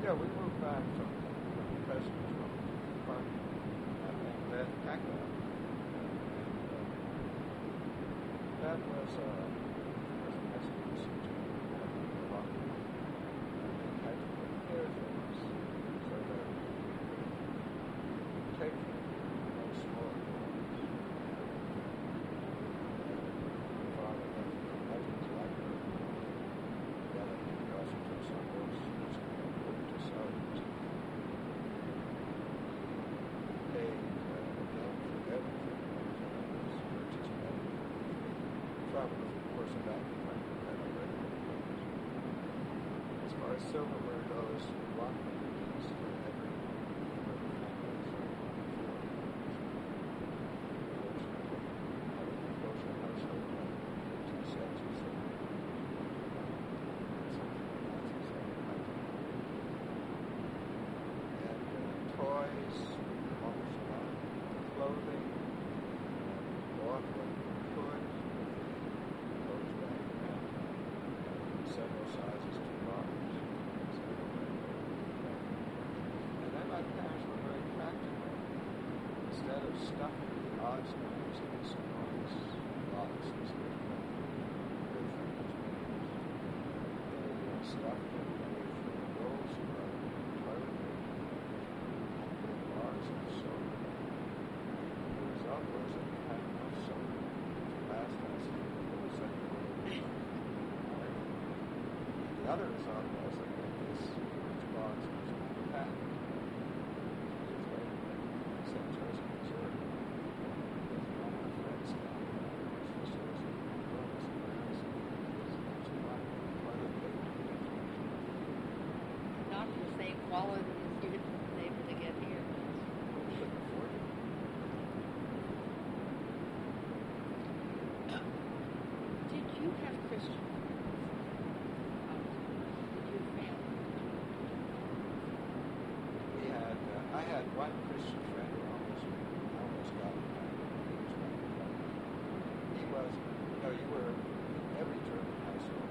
Yeah, we moved back from President's Park and then Packard. And that was a nice procedure. I had to prepare things so that take those small rooms. Father went to the Legends Library. Together, he also took some books to sell to paid again for everything. Purchased everything. Traveled, of course, about the country that I read. As far as silverware goes, one piece for every toys, almost clothing, bought what we could, clothes back then, several sizes too large. And then my parents were very practical. Instead of stuffing the odds and ends of this enormous boxes with good things, they stuffed it with rolls of toilet paper. Bars of soap. The result was that we had enough soap to last us for the second week. The other result was that this box was packed. Years later, St. Joseph, Missouri, with one of my friends down there, she says, "Enormous amounts of this toilet paper." Not the same quality as you were able to get here. Did you have Christian? Did your family? I had one Christian friend who almost got married. He was, you were in every German household.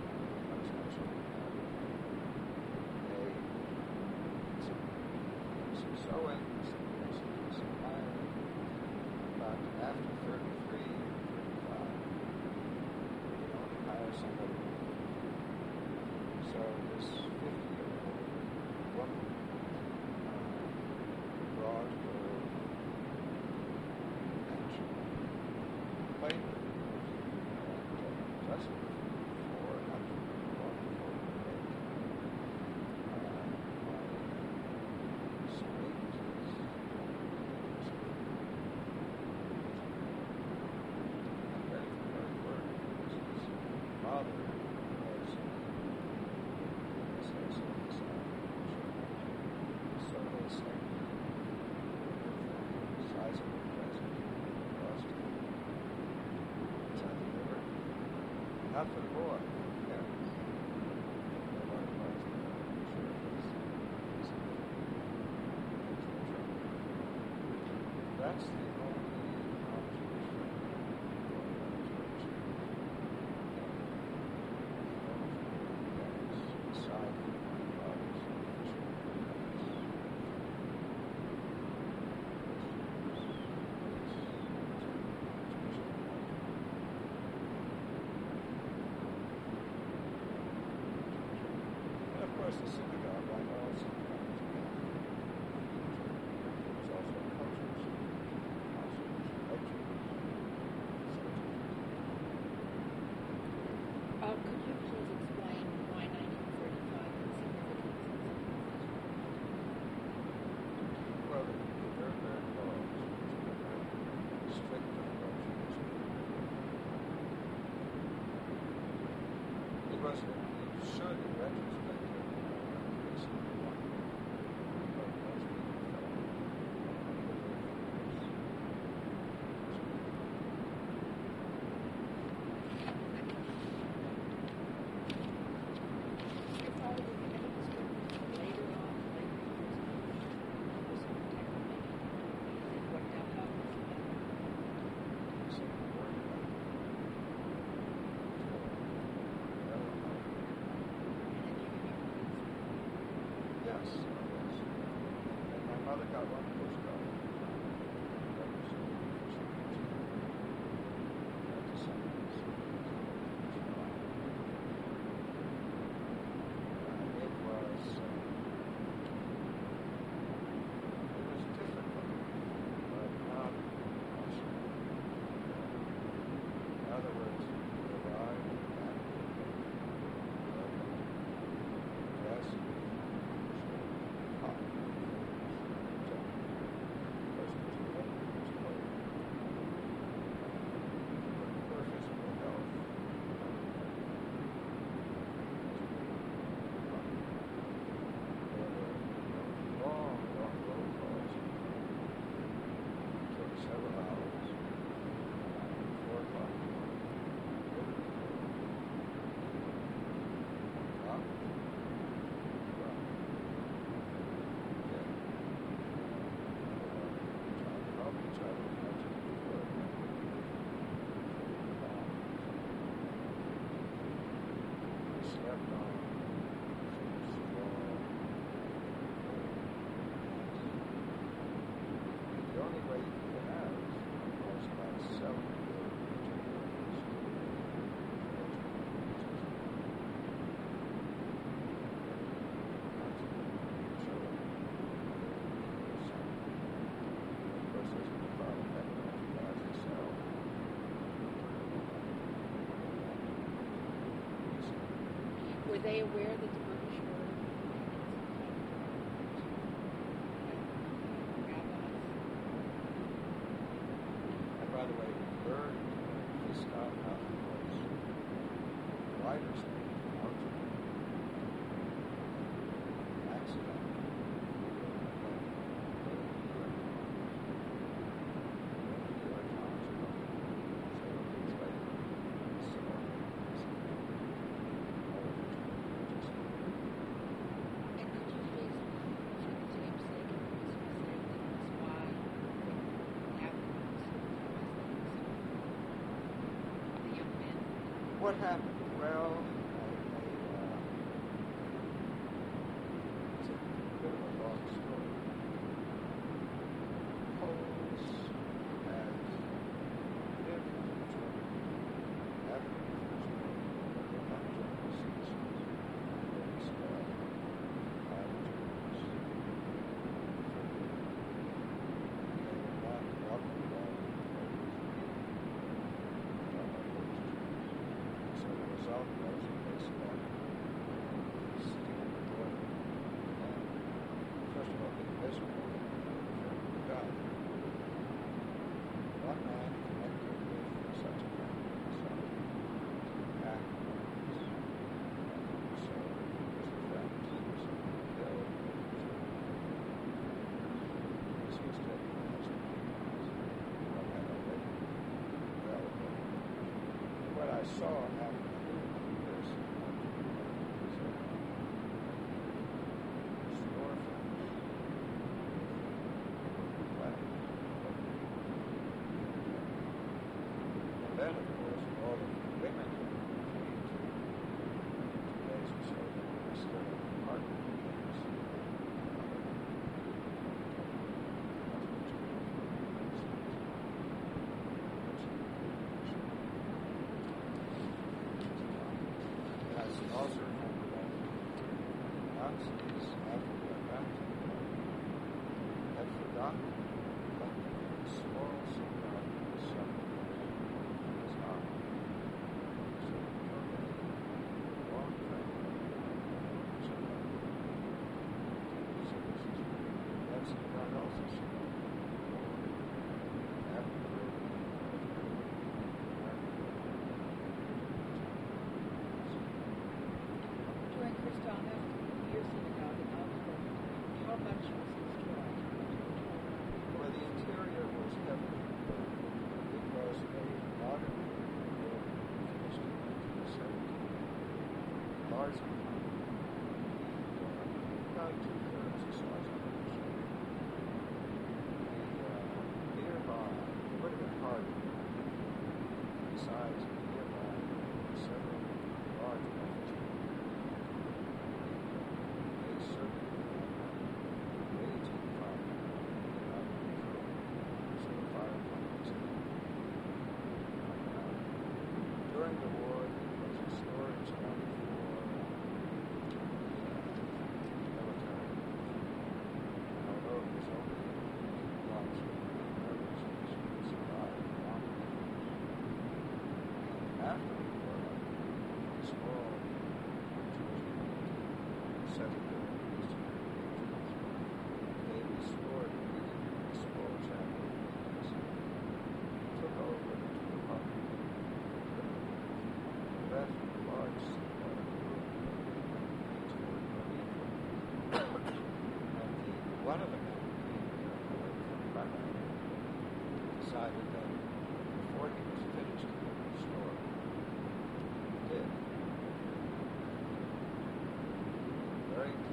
Some sewing, some ironing. But after 33, 35, you don't hire somebody. So this 50-year-old woman brought her pension, played with it, and just before and after long before the break, my sweet father was so they say sizable present cost not for the boy. Yeah. That's the only observation. Aside from my father's and of course the synagogue, like all synagogues, was also a culture. Could you please explain why 1935 is significant? Well, the Nuremberg laws were very strict approaches. It was, you should, in retrospect, basically one but most people felt Your father was a minister later on, later years, he was an integrity. It worked out how it was. they aware that the British were rabbis? And by the way, we learned this stuff out of those writers that out to accident. And did you face James Sagan was saying that that's why Africans the young men? What happened? Well, it's a bit of a long story. Poles had lived in Germany, Africans were not German citizens, raised by Germans. They were not welcomed by so the result was that they spent sitting on the border and, first of all, being miserable and died. One man connected with such a family as himself, back so his friends was killed. This was taken as one had already well. What I saw after doing this was storefronts with flags. And then, of course, all of the women came to today's to say that they were still part of the games. As also Nazis, Africa, had forgotten that the small synagogue was something that was not. So a long time that synagogue also said, During Kristallnacht, your synagogue in Augsburg, how much was destroyed? Well, the interior was heavily burned. It was a modern building finished in 1970. Largely about 2/3 the size of the church. The nearby, it would have been hard besides nearby several large office buildings. They certainly raging fire out of control. So the fire companies during the war, it was a storage dump for military. Although it was only lots of organizations that survived long years. After the war, a small Jewish community settled there in Eastern Europe. They restored a small chapel and took over the two apartments. That large synagogue group and one of the men from Prague decided that before he was finished with the store, he did. Very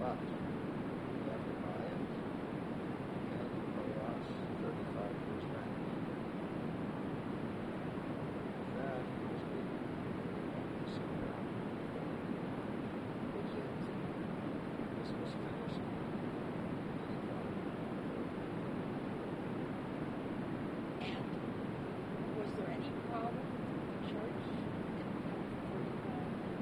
But after Mayans and Rojas, 35 years back. Then he was leaving to sit down. Which year was it? This was finished in 85. And was there any problem with the church? Didn't come before you all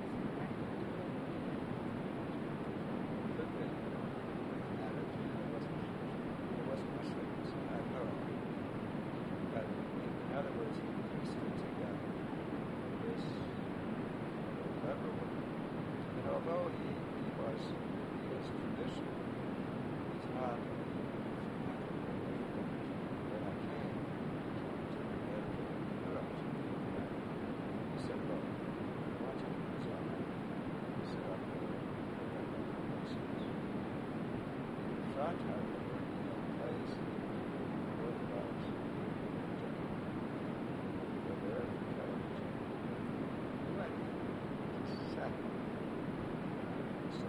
Could be. Attitude. There wasn't much that was, I don't know. But in other words, he pieced it together. This clever one. And although he is traditional, he's not. When I came to the editor in Europe, he said, look, I want you to design, set up the places. Front had a place in Orthodox, but there for television. He went to second. So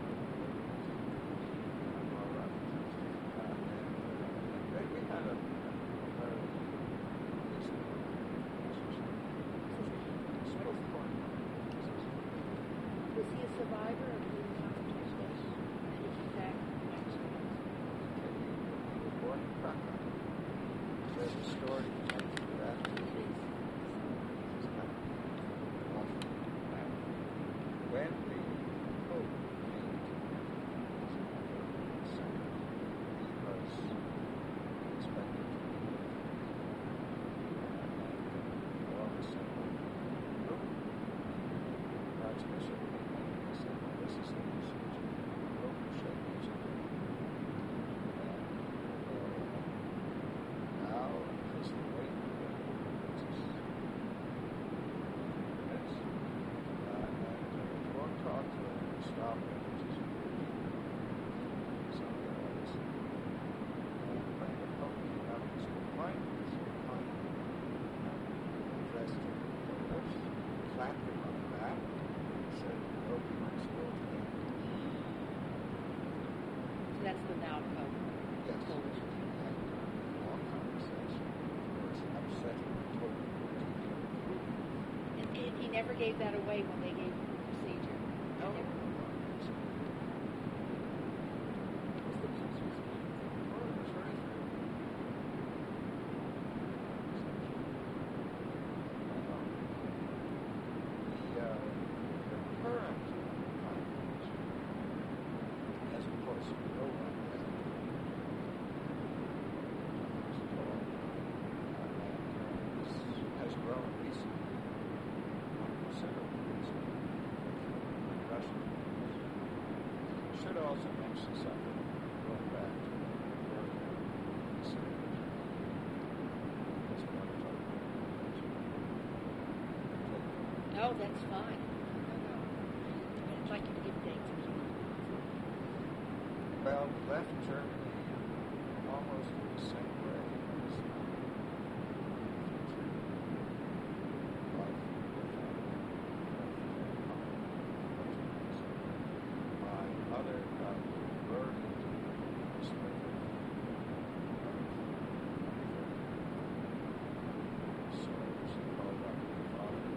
I'm all right. And we had a very decent relationship. Spoke for him. Was he a survivor of the concentration? And if in fact, actually was? He was born in Krakow. There's a story connected to that. It's not often. When the Pope came to the Senate, he was expected to be there. And all of a sudden, the Archbishop came in and he said, well, this is the procedure. The Pope will shake his hand. Now, just wait for the Jesus. Yes. And you won't talk to him and stop him, just something else. And when the Pope came up and said, fine, dressed him with the lips, clapped him on the back, and said, hope you must go to him. So that's the now Pope. Yes. Polish. And long conversation was upsetting totally. And he never gave that away when they gave him the procedure. No. He never- Was the Jesus? Oh, it was very true. The current congregation, as of course no one has grown recently, considerably recently, Russian. I should also mention something going back to the earlier research. Just want to talk about it. No, that's fine. No. I'd like you to give dates if you want. Well, we left Germany almost in the same way as my mother got converted to so she called up my father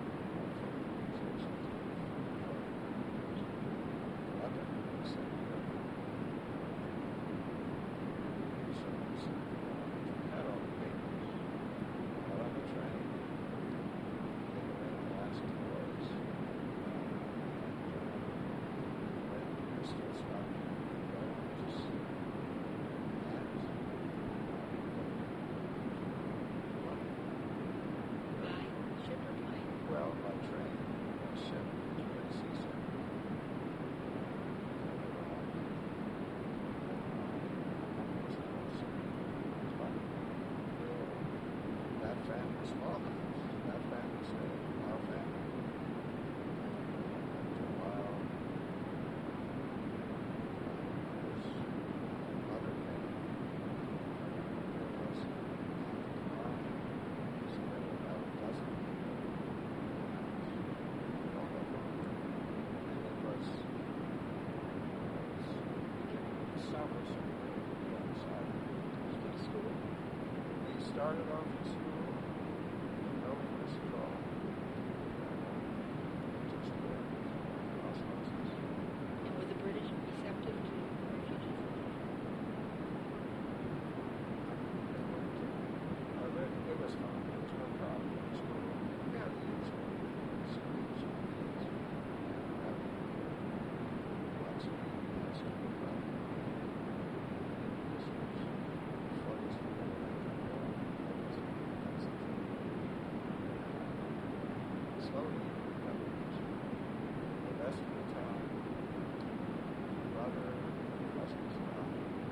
started off in school, no English at all. Just osmosis. And were the British receptive to refugees? It was fun. There was no problem in school. Yeah, the usual speech and things. Lots of emails to the front. This was the funniest thing I ever done. Slowly, the rest of the time, brother, cousins, and I,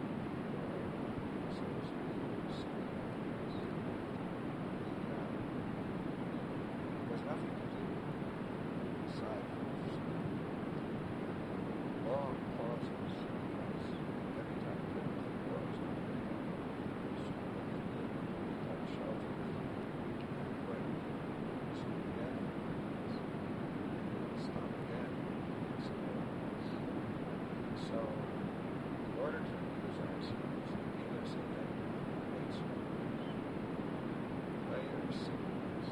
so to speak, there's nothing to do aside from long pauses every time the door goes on shelter when again stop again so in order to amuse ourselves give us a late screens players singers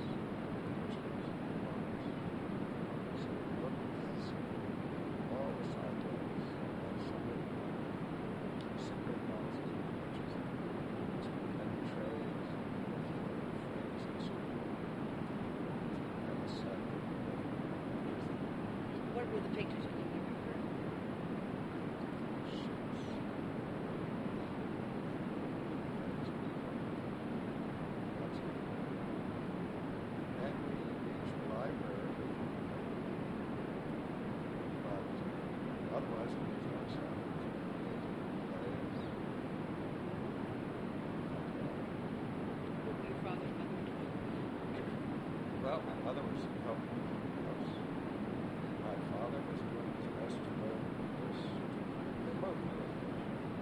all the sideways and somebody secret houses and pictures and trays frames and school and a set What were the pictures you remember? ships and we reached the library but otherwise we used ourselves plays What were your father and mother doing? well my mother was helping me in the house my father was doing his best to learn English they both knew English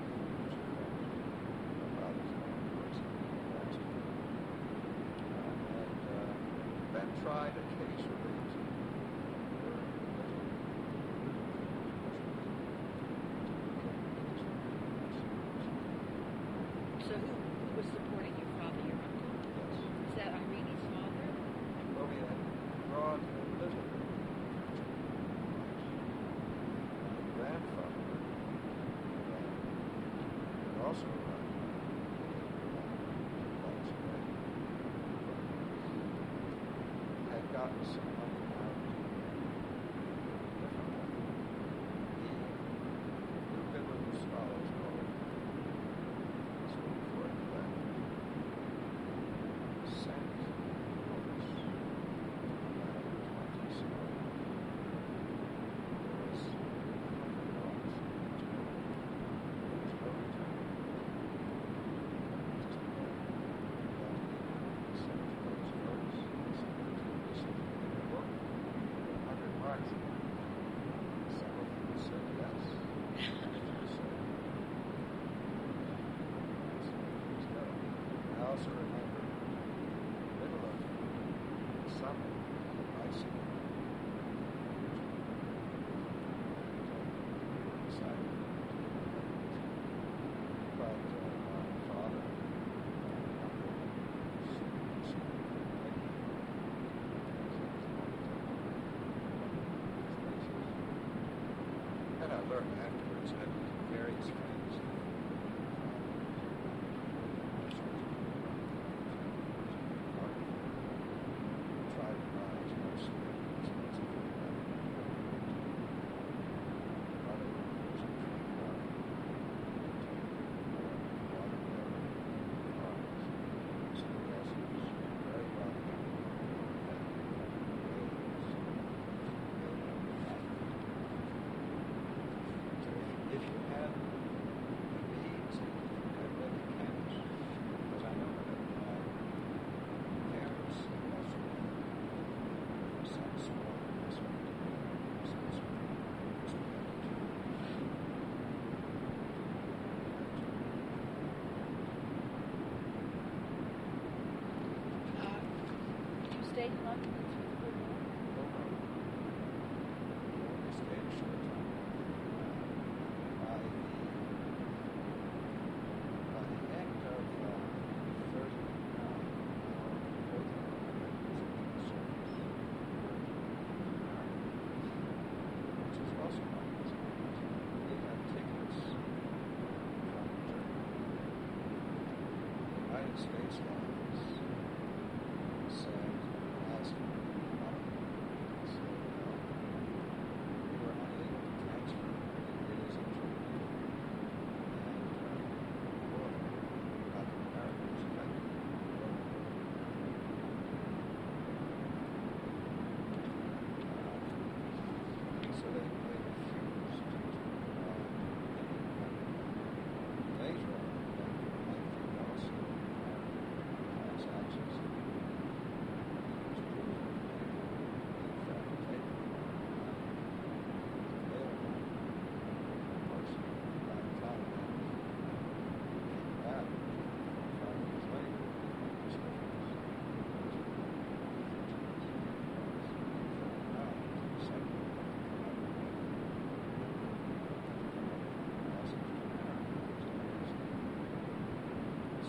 my father's not works in the university and then tried occasionally to learn So who was supporting your father, your uncle? yes. Was that Irene's father? Well, we had brought a little my grandfather and also had gotten some money out he knew biblical scholars called so before he left sent books about 20 scholars. There was $100 it was no return. Just he sent those notes, he sent them to me, said, "You need a book for 100 marks." Some of them said yes. I also remember the middle of summer, bicycle. But my father and I learned afterwards that various friends tried to buy as much expensive if you had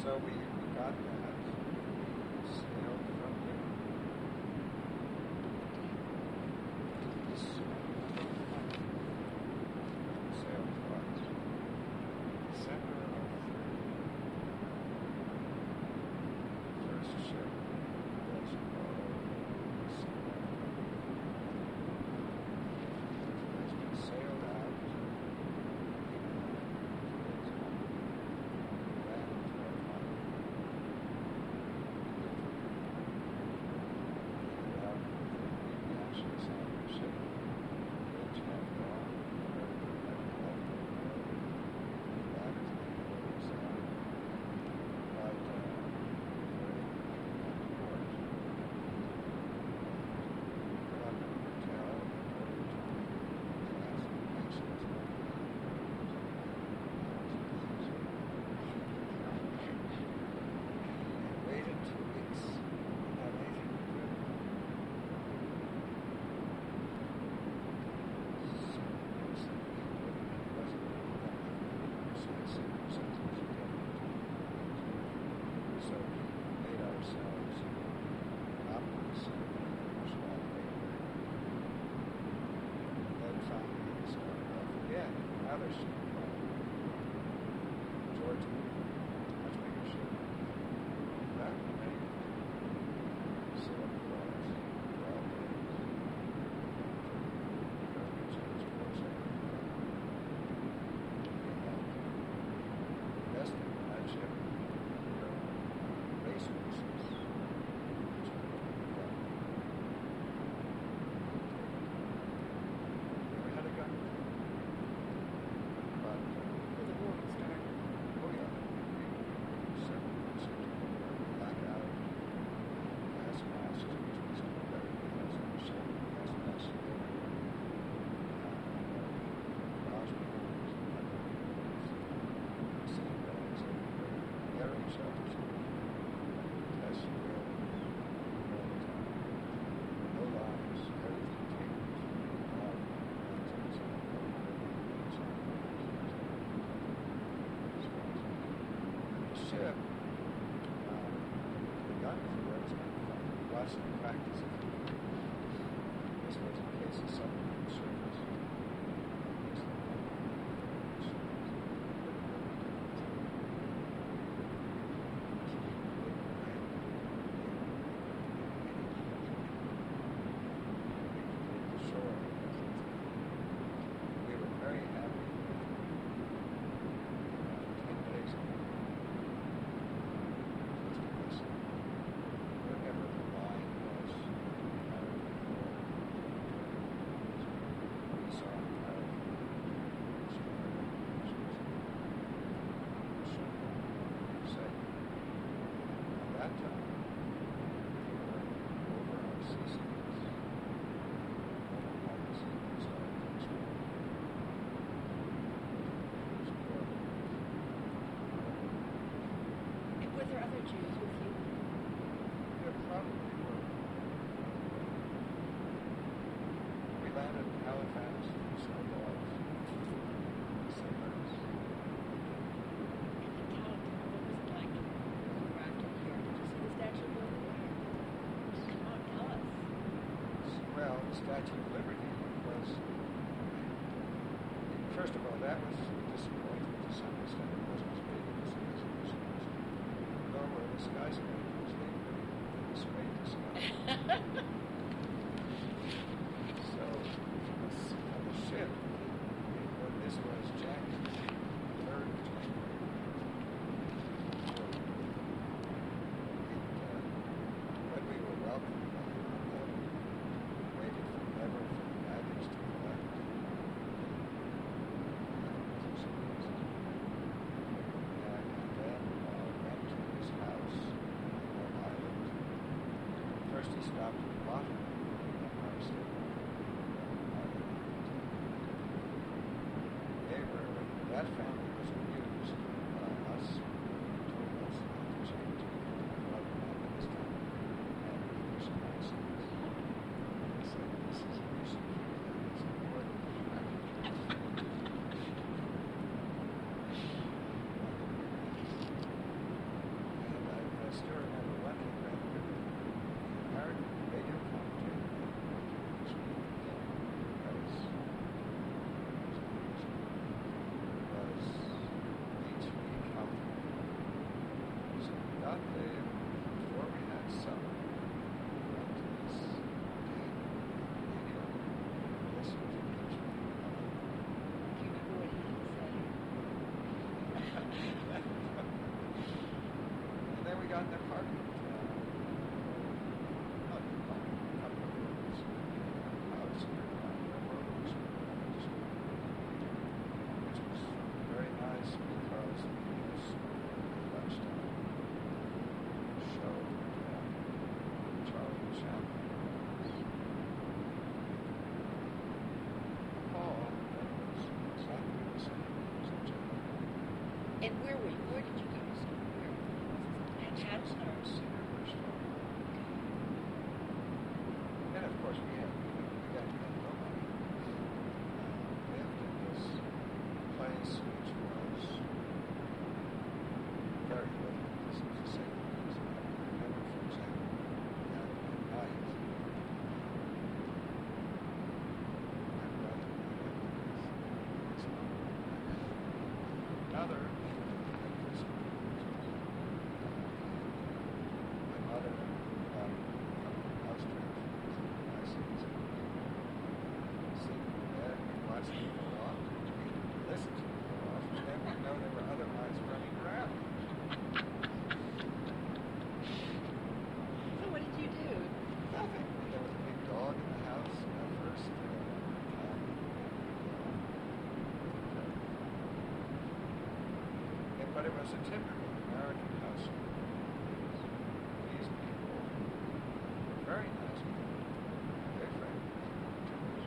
So we got that. We sailed from there. This sailed twice. December of 3. First ship was called as we sailed out. Another ship called Georgia, much bigger ship. That many sailed across 12 days. We changed course every day. The best thing on that ship were racehorses. Never had a gun. Well, the war started. Oh yeah, several months into the war, blackout, gas masks, which was still better than gas on the ship, gas masks everywhere, hospitals, sandbags everywhere, airing shelters, test drills, all the time, no lives, everything taped, out, ship, the gun crew was kind of fun. We watched them practice it. This was in case of submarine service. Shore. We were very happy. 10 days ago. Wherever the line was, we saw it at that time, we were over our seasons. Were there other Jews with you? There probably were. We landed in Halifax, snowballs, sailors. And the town, what was it like? You arrived in New York. Did you see the Statue of Liberty? Just come out and tell us. Well, the Statue of Liberty was, first of all, that was disappointing to some extent. It wasn't as big as it was. Nor were the skyscrapers. They were straight to sky. So, on the ship, this was January, 3rd of January. When we were welcomed by them, waited forever for the baggage to collect. And then went to his house on Island. First he stopped at the bottom of the Empire State that family was amused by us, told us not to change it, but not this time, and mission license. He said, this is a mission that is important. But it was a typical American household. These people were very nice people, very friendly to us.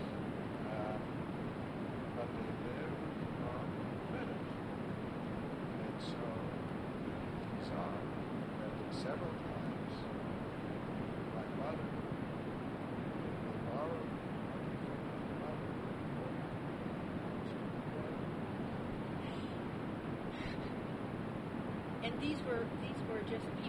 But they lived on credit. And so he saw that several times my mother would borrow money from my mother And these were just